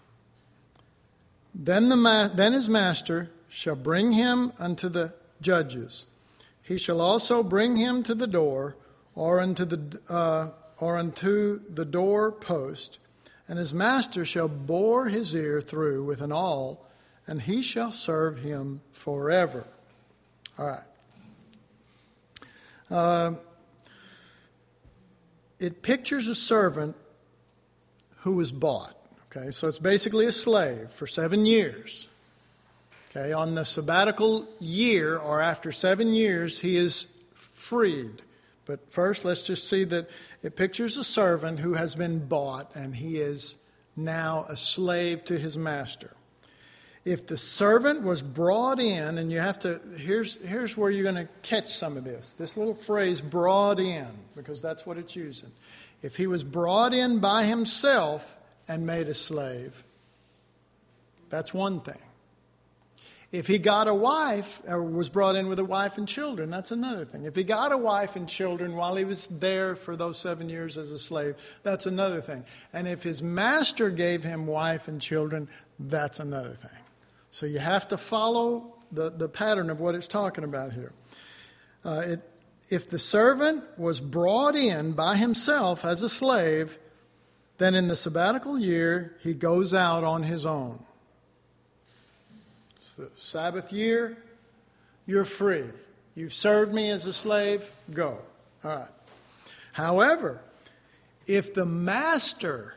Then his master shall bring him unto the judges. He shall also bring him to the door, or unto the door post, and his master shall bore his ear through with an awl, and he shall serve him forever." All right. It pictures a servant who was bought. Okay, so it's basically a slave for 7 years. Okay, on the sabbatical year or after 7 years, he is freed. But first, let's just see that it pictures a servant who has been bought and he is now a slave to his master. If the servant was brought in, and you have to, here's where you're going to catch some of this little phrase, brought in, because that's what it's using. If he was brought in by himself and made a slave, that's one thing. If he got a wife, or was brought in with a wife and children, that's another thing. If he got a wife and children while he was there for those 7 years as a slave, that's another thing. And if his master gave him wife and children, that's another thing. So you have to follow the pattern of what it's talking about here. If the servant was brought in by himself as a slave, then in the sabbatical year, he goes out on his own. It's the Sabbath year, you're free. You've served me as a slave, go. All right. However, if the master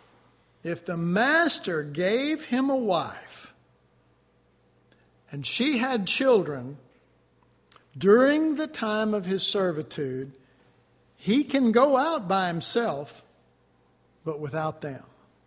gave him a wife and she had children during the time of his servitude, he can go out by himself, but without them.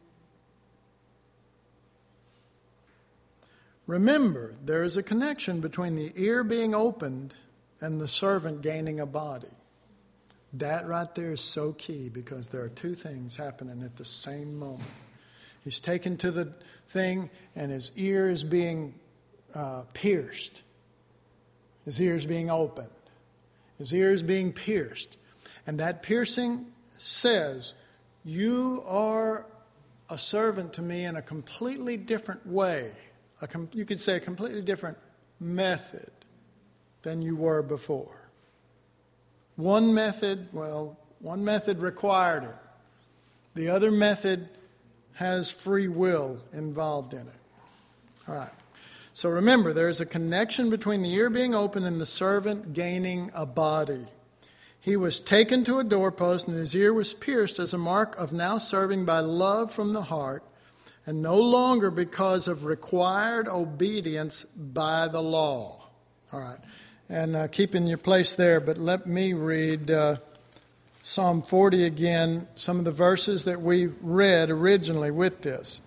Remember, there is a connection between the ear being opened and the servant gaining a body. That right there is so key, because there are two things happening at the same moment. He's taken to the thing and his ear is being pierced. His ear is being opened. His ear is being pierced. And that piercing says, you are a servant to me in a completely different way. You could say a completely different method than you were before. One method required it. The other method has free will involved in it. All right. So remember, there is a connection between the ear being open and the servant gaining a body. He was taken to a doorpost, and his ear was pierced as a mark of now serving by love from the heart, and no longer because of required obedience by the law. All right. And keep in your place there, but let me read Psalm 40 again, some of the verses that we read originally with this.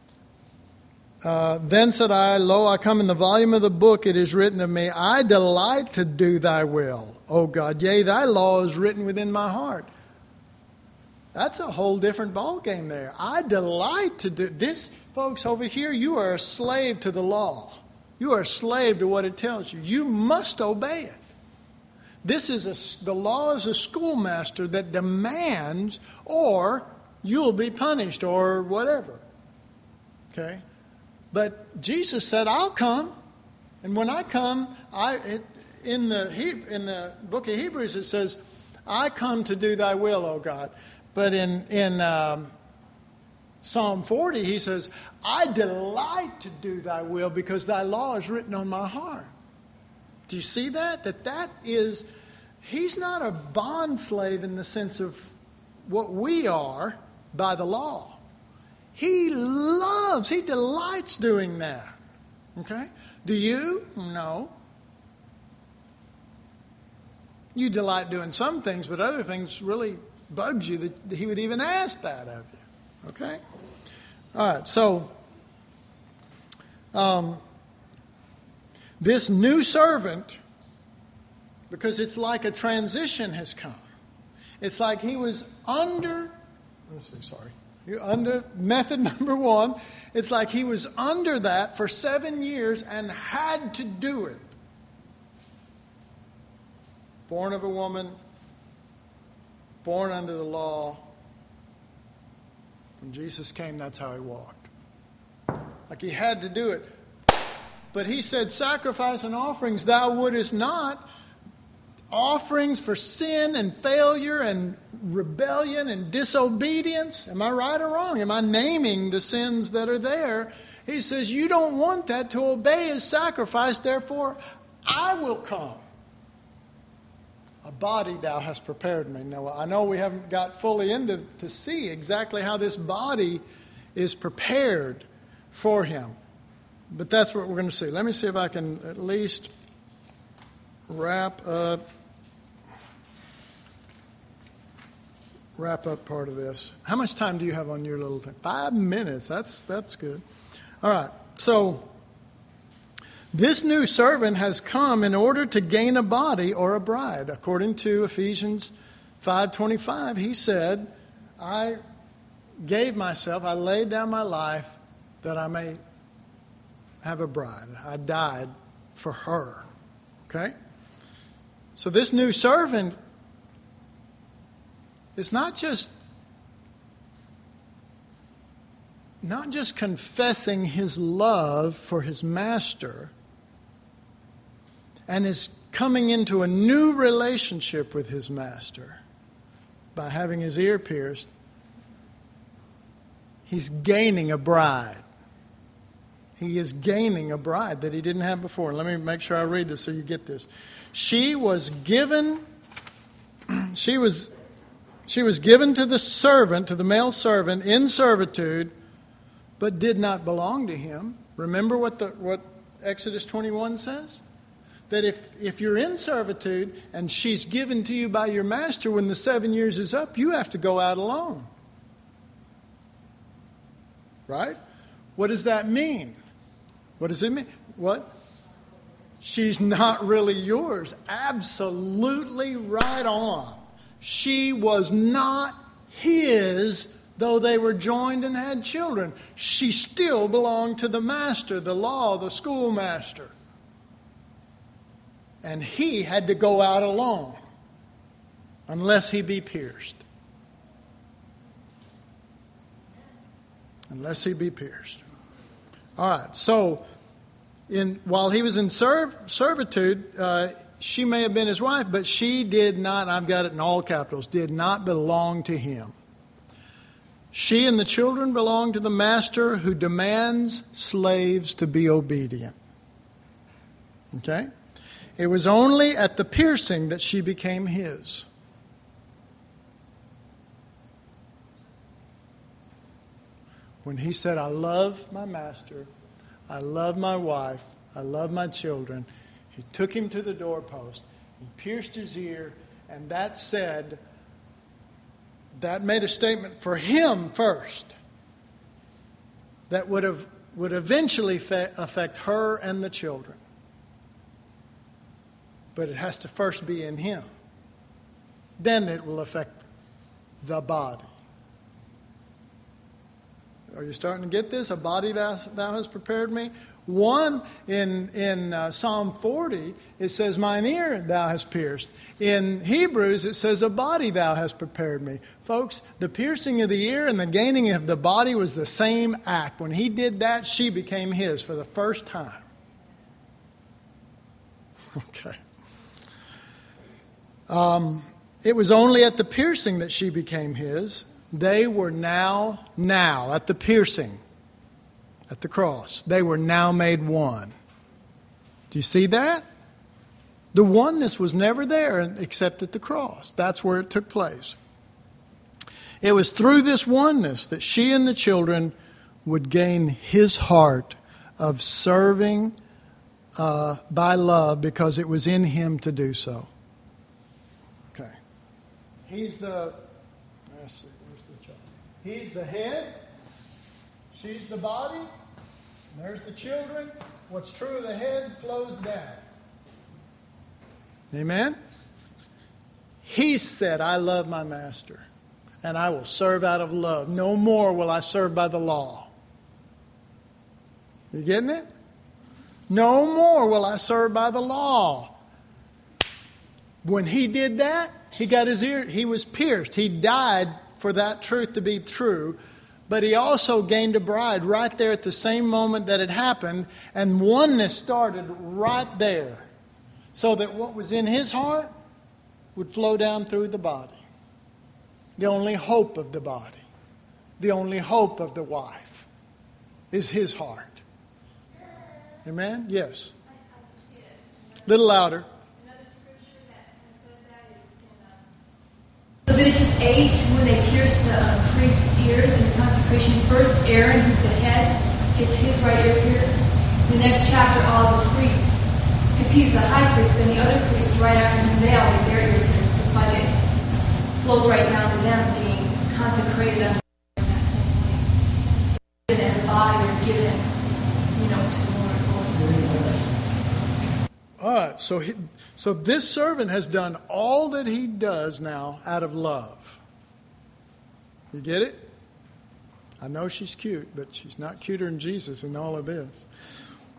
Then said I, Lo, I come in the volume of the book, it is written of me, I delight to do thy will, O God. Yea, thy law is written within my heart. That's a whole different ballgame there. I delight to do this. Folks, over here, you are a slave to the law. You are a slave to what it tells you. You must obey it. The law is a schoolmaster that demands, or you'll be punished, or whatever. Okay? But Jesus said, I'll come. And when I come, in the book of Hebrews it says, I come to do thy will, O God. But in Psalm 40 he says, I delight to do thy will because thy law is written on my heart. Do you see that? That is, he's not a bond slave in the sense of what we are by the law. He delights doing that. Okay? Do you? No. You delight doing some things, but other things really bugs you that he would even ask that of you. Okay? All right, so this new servant, because it's like a transition has come. It's like he was under method number one. It's like he was under that for 7 years and had to do it. Born of a woman, born under the law. When Jesus came, that's how he walked. Like he had to do it. But he said, sacrifice and offerings thou wouldest not. Offerings for sin and failure and rebellion and disobedience. Am I right or wrong? Am I naming the sins that are there? He says, you don't want that to obey his sacrifice, therefore I will come. A body thou hast prepared me. Now, I know we haven't got fully into to see exactly how this body is prepared for him. But that's what we're going to see. Let me see if I can at least wrap up part of this. How much time do you have on your little thing? 5 minutes. That's good. All right. So this new servant has come in order to gain a body or a bride. According to Ephesians 5:25, he said, I laid down my life that I may have a bride. I died for her. Okay? So this new servant is not just confessing his love for his master, and is coming into a new relationship with his master by having his ear pierced. He's gaining a bride. He is gaining a bride that he didn't have before. Let me make sure I read this so you get this. She was given to the servant, to the male servant, in servitude, but did not belong to him. Remember what Exodus 21 says? That if you're in servitude and she's given to you by your master, when the 7 years is up, you have to go out alone. Right? What does that mean? What does it mean? What? She's not really yours. Absolutely right on. She was not his, though they were joined and had children. She still belonged to the master, the law, the schoolmaster. And he had to go out alone unless he be pierced. Unless he be pierced. All right, so while he was in servitude, she may have been his wife, but she did not, I've got it in all capitals, did not belong to him. She and the children belong to the master who demands slaves to be obedient. Okay? It was only at the piercing that she became his. When he said, I love my master, I love my wife, I love my children, he took him to the doorpost, he pierced his ear, and that made a statement for him first that would eventually affect her and the children. But it has to first be in him. Then it will affect the body. Are you starting to get this? A body thou hast prepared me. One, in Psalm 40, it says, mine ear thou hast pierced. In Hebrews, it says, a body thou hast prepared me. Folks, the piercing of the ear and the gaining of the body was the same act. When he did that, she became his for the first time. Okay. It was only at the piercing that she became his. They were now at the piercing, at the cross, they were now made one. Do you see that? The oneness was never there except at the cross. That's where it took place. It was through this oneness that she and the children would gain his heart of serving by love, because it was in him to do so. Okay. He's the head. She's the body. There's the children. What's true of the head flows down. Amen? He said, I love my master, and I will serve out of love. No more will I serve by the law. You getting it? No more will I serve by the law. When he did that, he got his ear, he was pierced. He died for that truth to be true. But he also gained a bride right there at the same moment that it happened. And oneness started right there. So that what was in his heart would flow down through the body. The only hope of the body, the only hope of the wife is his heart. Amen? Yes. A little louder. Another scripture that says that is in Leviticus 8, when they pierce the priest's ears in the consecration. First, Aaron, who's the head, gets his right ear pierced. The next chapter, all the priests, because he's the high priest, and the other priests right after him, they all get their ear pierced. It's like it flows right down to them being consecrated in that same way. And as a body, they're given, to the Lord. All right, so this servant has done all that he does now out of love. You get it? I know she's cute, but she's not cuter than Jesus in all of this.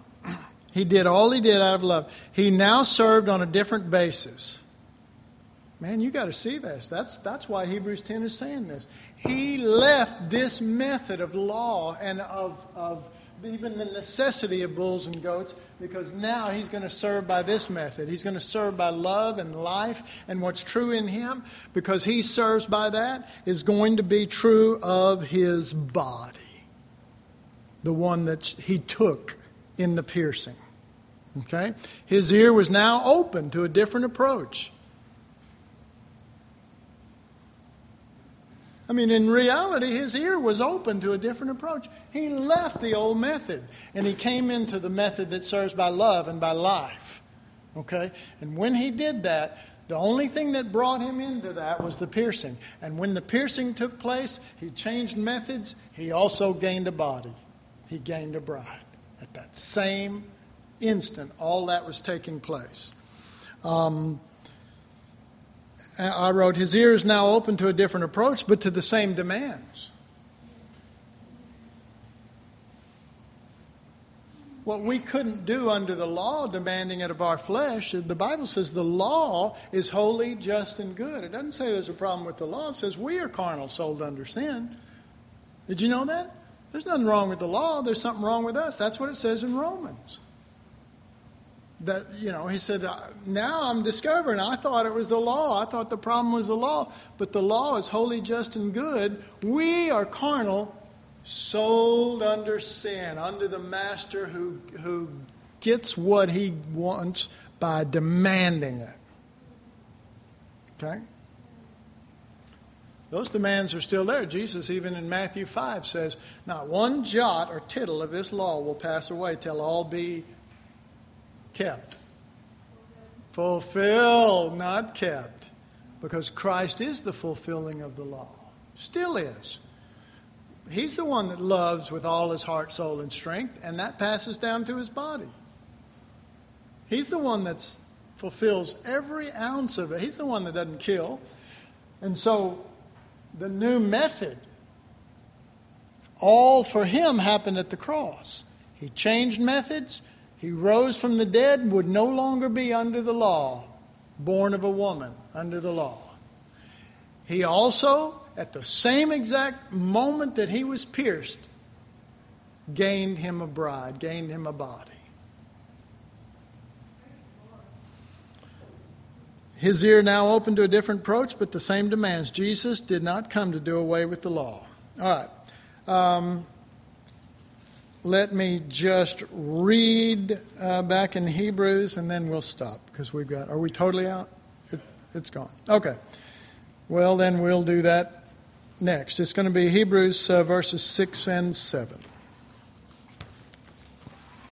He did all he did out of love. He now served on a different basis. Man, you got to see this. That's why Hebrews 10 is saying this. He left this method of law and of even the necessity of bulls and goats, because now he's going to serve by this method. He's going to serve by love and life and what's true in him, because he serves by that is going to be true of his body, the one that he took in the piercing. Okay? His ear was now open to a different approach. I mean, in reality, his ear was open to a different approach. He left the old method, and he came into the method that serves by love and by life. Okay? And when he did that, the only thing that brought him into that was the piercing. And when the piercing took place, he changed methods. He also gained a body. He gained a bride. At that same instant, all that was taking place. I wrote, his ear is now open to a different approach, but to the same demands. What we couldn't do under the law, demanding it of our flesh, the Bible says the law is holy, just, and good. It doesn't say there's a problem with the law. It says we are carnal, sold under sin. Did you know that? There's nothing wrong with the law. There's something wrong with us. That's what it says in Romans. That, he said, now I'm discovering, I thought it was the law. I thought the problem was the law. But the law is holy, just, and good. We are carnal, sold under sin, under the master who gets what he wants by demanding it. Okay? Those demands are still there. Jesus, even in Matthew 5, says, not one jot or tittle of this law will pass away till all be kept. Fulfilled, not kept. Because Christ is the fulfilling of the law. Still is. He's the one that loves with all his heart, soul, and strength, and that passes down to his body. He's the one that fulfills every ounce of it. He's the one that doesn't kill. And so the new method, all for him happened at the cross. He changed methods. He rose from the dead, would no longer be under the law, born of a woman, under the law. He also, at the same exact moment that he was pierced, gained him a bride, gained him a body. His ear now open to a different approach, but the same demands. Jesus did not come to do away with the law. All right. Let me just read back in Hebrews, and then we'll stop, because we've got... Are we totally out? It's gone. Okay. Well, then we'll do that next. It's going to be Hebrews verses 6 and 7.